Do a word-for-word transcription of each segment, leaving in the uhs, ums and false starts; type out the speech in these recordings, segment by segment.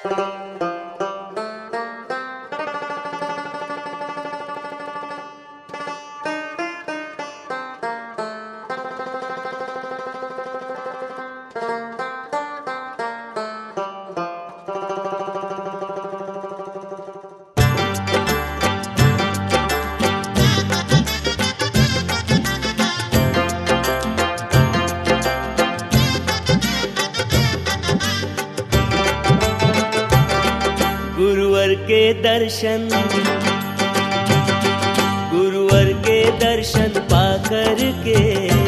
गुरुवर के दर्शन गुरुवर के दर्शन पाकर के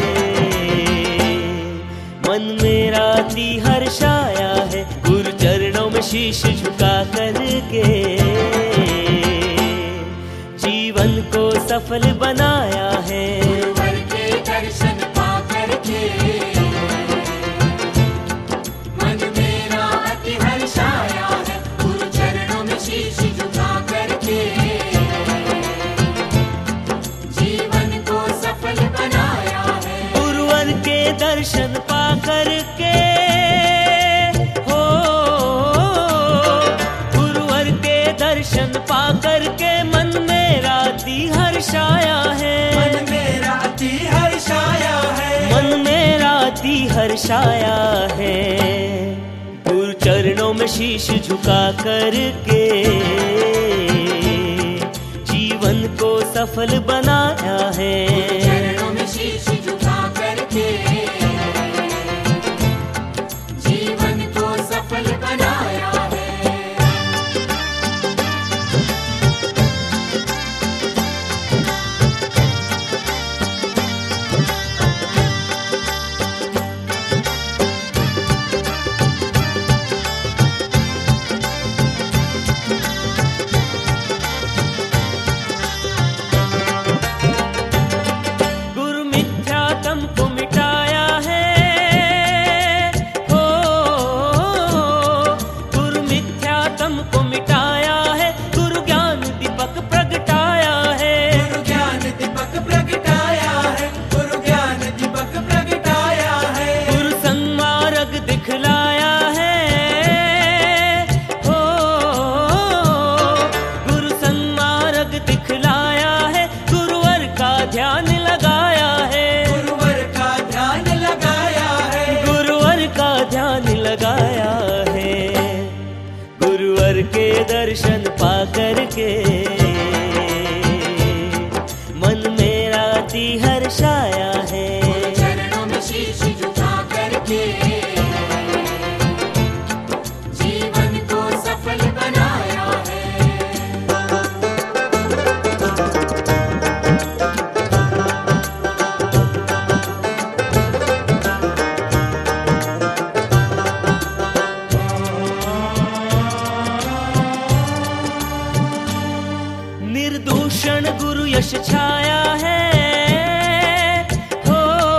मन मेरा दी हर्षाया है। गुरु चरणों में शीश झुका कर के जीवन को सफल बनाया है। गुरुवर के दर्शन पाकर के मन मेरा अति हर्षाया है। गुरु चरणों में शीश झुका करके जीवन को सफल बनाया है। गुरुवर के दर्शन पाकर के हो गुरुवर के दर्शन पाकर के मन मेरा अति हर्षाया है। मन मेरा अति हर्षाया है। मन मेरा अति हर्षाया है। गुरु चरणों में शीश झुका कर के जीवन को सफल बनाया है। चरणों में शीश झुका करके जीवन को सफल बनाया है। गुरु मिथ्यात्म को मिटाया है। हो गुरु मिथ्यात्म को मिटाया है। गुरु ज्ञान दीपक प्रगटाया है। गुरु ज्ञान दीपक प्रगटाया है। गुरु ज्ञान दीपक प्रगटाया है। गुरु संमार्ग दिखलाया है। हो गुरु संमार्ग दिखलाया है। गुरुवर का ध्यान लगाया है। गुरुवर का ध्यान लगाया है। गुरुवर का ध्यान लगाया है। गुरुवर के दर्शन पाकर के मन मेरा अति हर्षाया है। चरणों में शीश झुका करके जीवन को सफल बनाया है। निर्दूषण गुरु यश छाया है। हो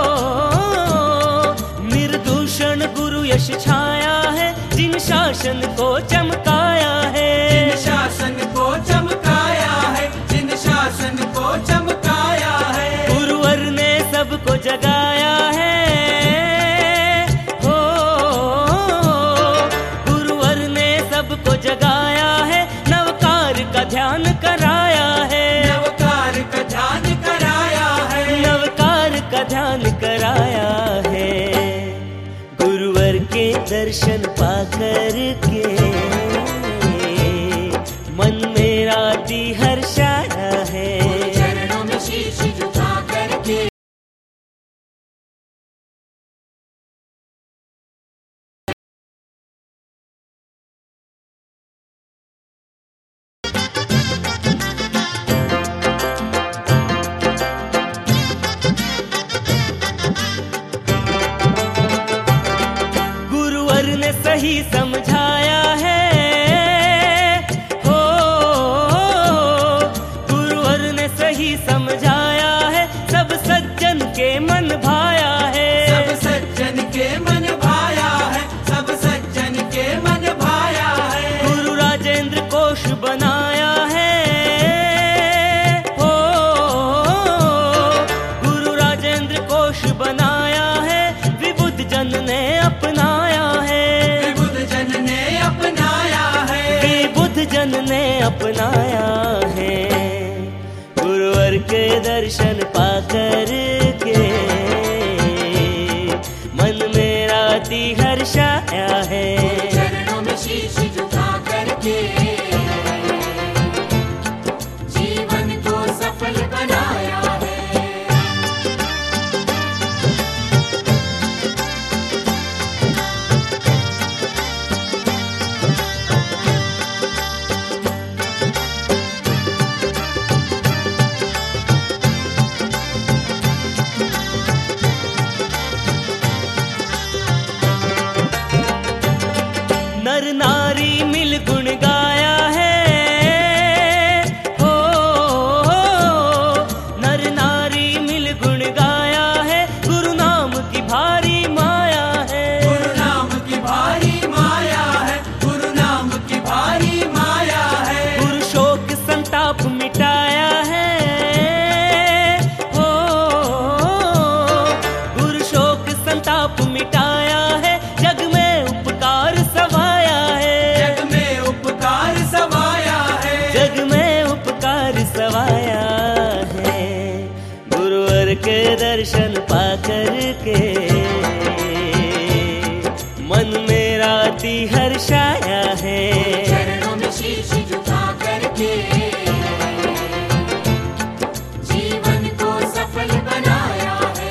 निर्दूषण गुरु यश छाया है। जिन शासन को चमकाया है। जिन शासन को चमकाया है। जिन शासन को चमकाया है। गुरुवर ने सबको जगाया है। हो गुरुवर ने सबको जगाया है। नवकार का ध्यान कराया है। नवकार का ध्यान कराया है। नवकार का ध्यान कराया है। गुरुवर के दर्शन पाकर के मन मेरा अति हर्षाया है। चरणों में शीश झुका करके गुरुवर ने सही समझाया है। हो गुरुवर ने सही समझाया है। सब सज्जन के मन भाया है। सब सज्जन के मन भाया है। सब सज्जन के मन भाया है। गुरु राजेंद्र कोश बनाया है। हो गुरु राजेंद्र कोश बनाया है। विबुध जन ने अपनाया है। विबुध जन ने अपनाया अपनाया है। गुरुवर के दर्शन पाकर के मन मेरा अति हर्षाया है। चरणों में शीश झुका करके जीवन को सफल बनाया है। नर नारी मिल गुण गाया है, हो, हो नर नारी मिल गुण गाया है। गुरु नाम की भारी माया है, गुरु नाम की भारी माया है, गुरु नाम की भारी माया है। गुरु शोक संताप मिटाया है, हो गुरु शोक संताप मिटाया है। जग में उपकार सवाया है, जग में उपकार सवाया है, जग में उपकार सवाया है। गुरुवर के दर्शन पाकर के मन मेरा अति हर्षाया है। चरणों में शीश झुका करके जीवन को सफल बनाया है।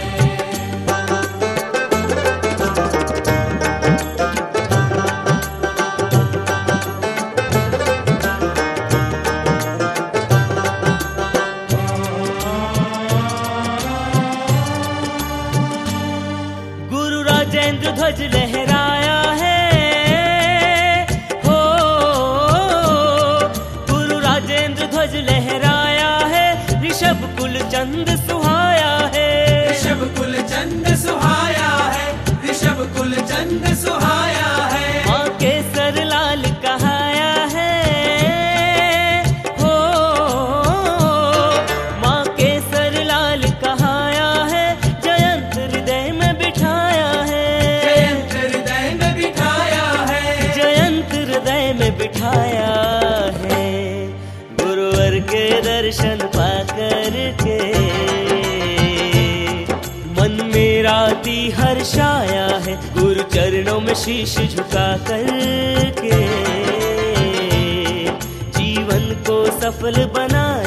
गुरु राजेंद्र ध्वज लहराया है, हो गुरु राजेंद्र ध्वज लहराया है। ऋषभ कुल चंद सुहाया है, ऋषभ कुल चंद सुहाया है, ऋषभ कुल चंद सुहाया है। माँ केसर लाल कहाया है, हो माँ केसर लाल कहाया है। जयंत हृदय में बिठाया है, जयंत हृदय में बिठाया है, जयंत हृदय में बिठाया है। गुरुवर के दर्शन पाकर के मन मेरा अति हर्षाया है। गुरु चरणों में शीश झुका कर के जीवन को सफल बना